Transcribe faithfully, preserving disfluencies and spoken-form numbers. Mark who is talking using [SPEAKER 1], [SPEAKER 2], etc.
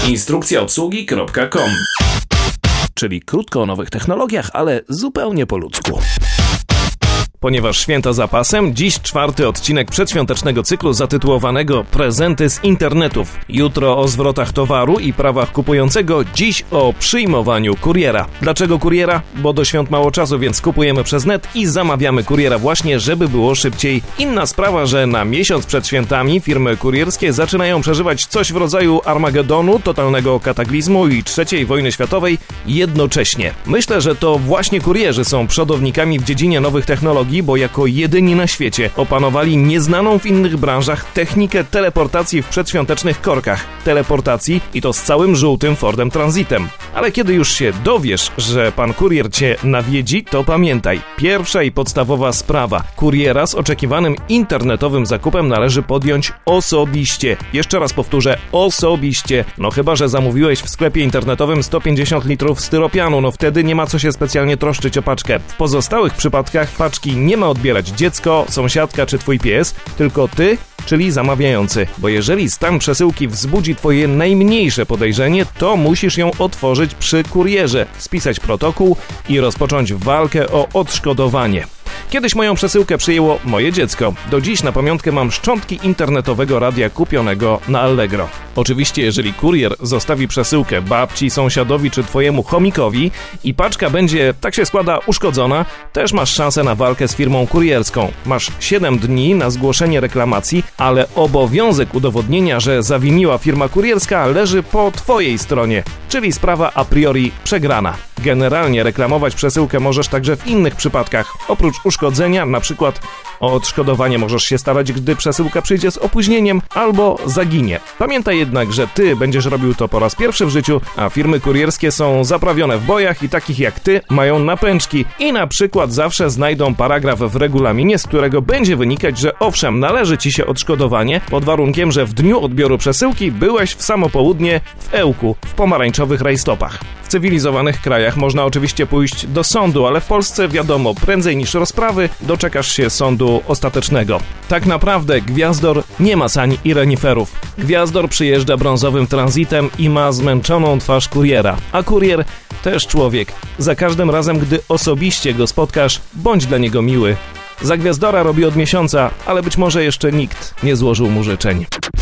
[SPEAKER 1] instrukcja obsługi kropka com. Czyli krótko o nowych technologiach, ale zupełnie po ludzku. Ponieważ święta za pasem, dziś czwarty odcinek przedświątecznego cyklu zatytułowanego Prezenty z internetów. Jutro o zwrotach towaru i prawach kupującego, dziś o przyjmowaniu kuriera. Dlaczego kuriera? Bo do świąt mało czasu, więc kupujemy przez net i zamawiamy kuriera właśnie, żeby było szybciej. Inna sprawa, że na miesiąc przed świętami firmy kurierskie zaczynają przeżywać coś w rodzaju Armagedonu, totalnego kataklizmu i trzeciej wojny światowej jednocześnie. Myślę, że to właśnie kurierzy są przodownikami w dziedzinie nowych technologii, bo jako jedyni na świecie opanowali nieznaną w innych branżach technikę teleportacji w przedświątecznych korkach. Teleportacji i to z całym żółtym Fordem Transitem. Ale kiedy już się dowiesz, że pan kurier cię nawiedzi, to pamiętaj, pierwsza i podstawowa sprawa. Kuriera z oczekiwanym internetowym zakupem należy podjąć osobiście. Jeszcze raz powtórzę, osobiście. No chyba, że zamówiłeś w sklepie internetowym sto pięćdziesiąt litrów styropianu, no wtedy nie ma co się specjalnie troszczyć o paczkę. W pozostałych przypadkach paczki nie ma odbierać dziecko, sąsiadka czy twój pies, tylko ty, czyli zamawiający. Bo jeżeli stan przesyłki wzbudzi twoje najmniejsze podejrzenie, to musisz ją otworzyć przy kurierze, spisać protokół i rozpocząć walkę o odszkodowanie. Kiedyś moją przesyłkę przyjęło moje dziecko. Do dziś na pamiątkę mam szczątki internetowego radia kupionego na Allegro. Oczywiście, jeżeli kurier zostawi przesyłkę babci, sąsiadowi czy twojemu chomikowi i paczka będzie, tak się składa, uszkodzona, też masz szansę na walkę z firmą kurierską. Masz siedem dni na zgłoszenie reklamacji, ale obowiązek udowodnienia, że zawiniła firma kurierska, leży po twojej stronie, czyli sprawa a priori przegrana. Generalnie reklamować przesyłkę możesz także w innych przypadkach. Oprócz uszkodzenia, na przykład o odszkodowanie możesz się starać, gdy przesyłka przyjdzie z opóźnieniem albo zaginie. Pamiętaj jednak, że ty będziesz robił to po raz pierwszy w życiu, a firmy kurierskie są zaprawione w bojach i takich jak ty mają napęczki i na przykład zawsze znajdą paragraf w regulaminie, z którego będzie wynikać, że owszem, należy ci się odszkodowanie pod warunkiem, że w dniu odbioru przesyłki byłeś w samo południe w Ełku, w pomarańczowych rajstopach. W cywilizowanych krajach można oczywiście pójść do sądu, ale w Polsce wiadomo, prędzej niż rozprawy doczekasz się sądu ostatecznego. Tak naprawdę Gwiazdor nie ma sań i reniferów. Gwiazdor przyjeżdża brązowym transitem i ma zmęczoną twarz kuriera, a kurier też człowiek. Za każdym razem, gdy osobiście go spotkasz, bądź dla niego miły. Za Gwiazdora robi od miesiąca, ale być może jeszcze nikt nie złożył mu życzeń.